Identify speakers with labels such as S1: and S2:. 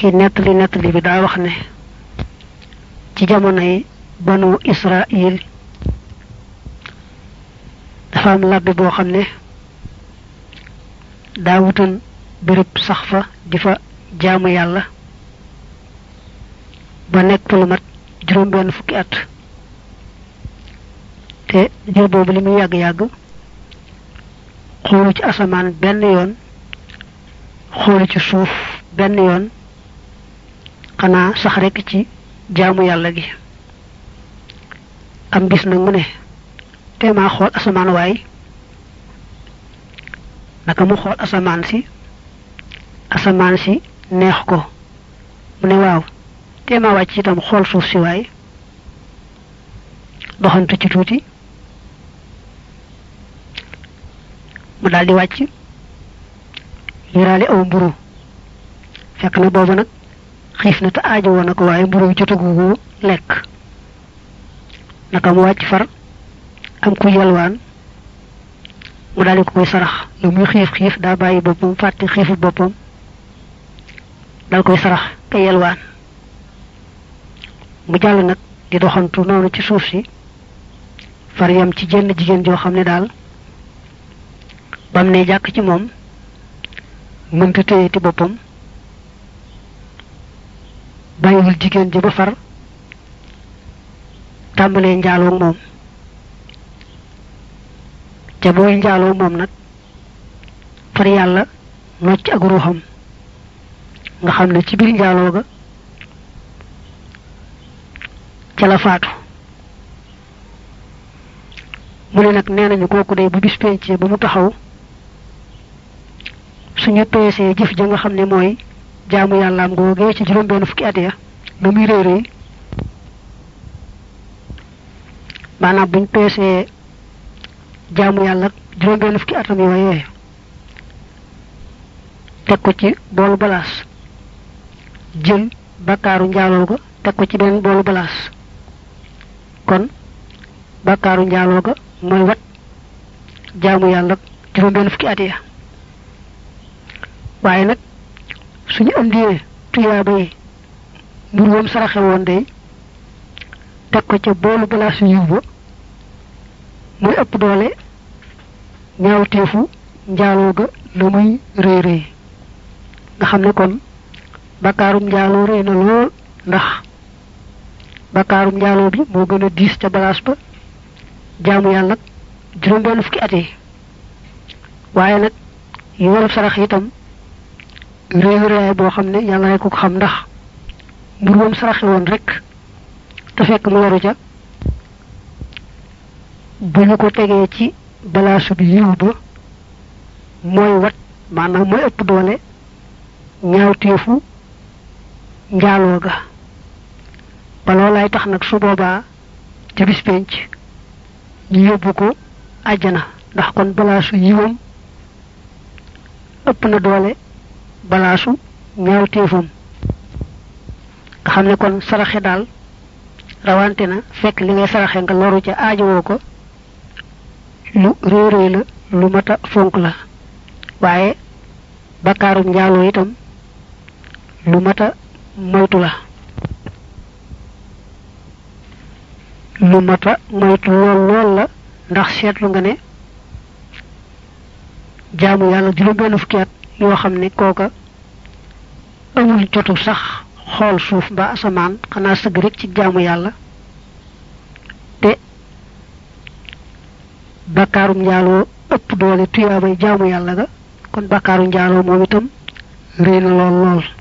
S1: ki nettali bi daa wax ne ci jamonoy banu Israil dafa am labbe boo xam ne daa wutoon béréb sax fa di fa jaamu yàlla ba nekk lu mat juróom-benn fukki at te jër boobu li muy yàgg-yàgg xoolu ci asamaan benn yoon xoolu ci suuf benn yoon xanaa sax rekk ci jaamu yàlla gi am bis nag mu ne teemaa xool asamaan waay naka mu xool asamaan si neex ko mu ne waaw teemaa wàcc itam xool suuf si waay doxantu ci tuuti mu daldi wàcc yiraale aw mburu fekk na boobu nag xiif na te aajo woon na ko waaye mburu jotagu ko lekk naka mu wàcc far am ku yelwaan mu daldi ko koy sarax lu muy xiif daa bàyyi boppam fàtte xiifu boppam dal koy sarax ka yelwaan mu jàll nag di doxantu noonu ci suuf si far yam ci jenn jigéen joo xam ne daal bam ne jàkk ci moom mënta téyeti boppam bàyyiwul jigéen ji ba far tàmbalee njaaloo moom ca booy njaaloo moom nag far yàlla nocc ak ruuxam nga xam ne ci biir njaaloo ga ca la faatu mu ne nag nee nañu kooku de bu bis pencee ba mu taxaw suñu peesee jëf ja nga xam ne mooy jaamu yàllaam googee ci juróom-benn fukki at ya ba muy réy maanaam buñ peesee jaamu yàlla juróom-benn fukki atam yooyee teg ko ci boolu balaas jël bakkaaru njaaloo ga teg ko ci benn boolu balaas kon bakkaaru njaaloo ga mooy wat jaamu yàlla juróom-benn fukki at ya waaye nag suñu andee tuyaaba yi mbur woom saraxe woon day teg ko ca boolu balaas yu yiw ba muy ëpp doole ñaawteefu njaaloo ga la muy rëy nga xam ne kon bakkaarum njaaloo rëy na lool ndax bakkaarum njaaloo bi moo gën a diis ca balaas ba jaamu yàlla juróom-benn fukki at yi waaye nag yoolu sarax itam réew boo xam ne yàlla rek ko xam ndax mbur moom saraxe woon rek te fekk mu waru ca bu ñu ko tegee ci balaasu bi yiw ba mooy wat maanaam mooy ëpp doole ñaawteefu njaaloo ga ba loolaay tax nag su boobaa ca bis penc ñu yóbbu ko àjjana ndax kon balaasu yiwam ëpp na doole balaasu ñaawteefam nga xam ne kon saraxe daal rawante na fekk li ngay saraxe nga loru ca aajowoo ko lu réeréy la lu mata fonk la waaye bakkaarum njaaloo itam lu mata moytu la lu mata moytu lool la ndax seetlu nga ne jaamu yàlla juróom-benn fukki at yoo xam ne kooka amul jotu sax xool suuf ba asamaan xanaa sëgg rek ci jaamu yàlla te bakkaarum njaaloo ëpp doole tuyaabay jaamu yàlla ga kon bakkaaru njaaloo moom itam réy na lool